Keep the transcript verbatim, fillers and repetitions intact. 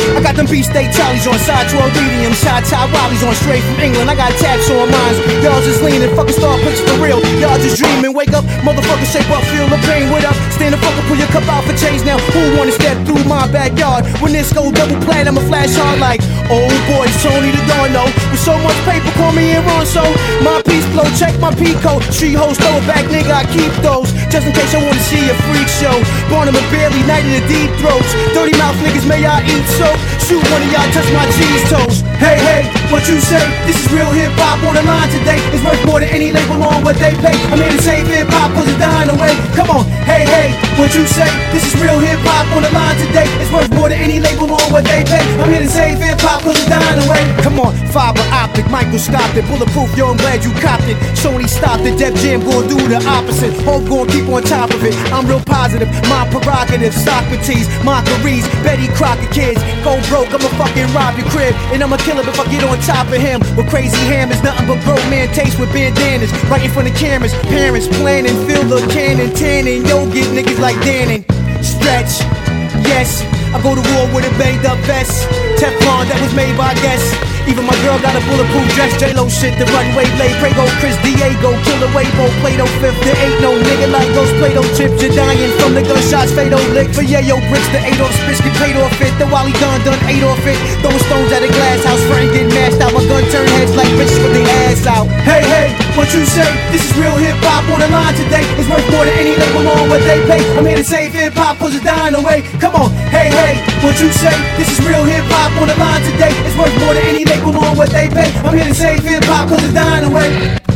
I got them beefsteak Charlies on side twelve medium, shot tie Wallies on straight from England. I got tabs on mines. Y'all just leaning, fucking star pictures for real. Y'all just dreaming, wake up, motherfucker, shape up, feel the pain. What up? Stand the fuck up, pull your cup out for change now. Who wanna step through my backyard? When this go double plat, I'ma flash hard like old boys, Tony the Dawn, no. With so much paper, call me in wrong, so my piece flow, check my Pico. Street hoes, throw it back, nigga, I keep those. Just in case I wanna see a freak show. Born him a barely, night in the deep throats. Dirty mouth niggas, may I eat soap? Shoot one of y'all, touch my cheese toes. Hey, hey, what you say? This is real hip hop on the line today. It's worth more than any label on what they pay. I'm here to save hip hop cause it's dying away. Come on, hey, hey, what you say? This is real hip hop on the line today. It's worth more than any label on what they pay. I'm here to save hip hop cause it's dying away. Come on, fiber optic, microscopic, bulletproof, yo, I'm glad you copped it. Sony stopped it, Def Jam gon' do the opposite. Hope gon' keep on top of it. I'm real positive, my prerogative, Socrates, mockeries, Betty Crocker kids. Go broke, I'ma fucking rob your crib, and I'ma kill him if I get on top of him. With crazy hammers, nothing but broke man taste with bandanas. Right in front of cameras, parents planning, fill the cannon, tanning. Yo, get niggas like Dannon. Stretch, yes, I go to war with a banged up vest. Teflon that was made by guess. Even my girl got a bulletproof dress. J-Lo shit, the runway lay. Prego, Chris Diego, Killer Wavo, Plato fifth. There ain't no nigga like those Plato chips. You're dying from the gunshots, fatal lick. For yayo bricks, the eight off spits get paid off it. The Wally done done eight off it. Throwing stones at a glass house, friend getting mashed out. My gun turn heads like bitches with their ass out. Hey, hey, what you say? This is real hip hop on the line today. It's worth more than any label on what they pay. I'm here to save hip hop cause it's dying away. Come on, hey, hey, what you say? This is real hip hop on the line today. It's worth more than any label on what they pay. I'm here to save hip hop cause it's dying away.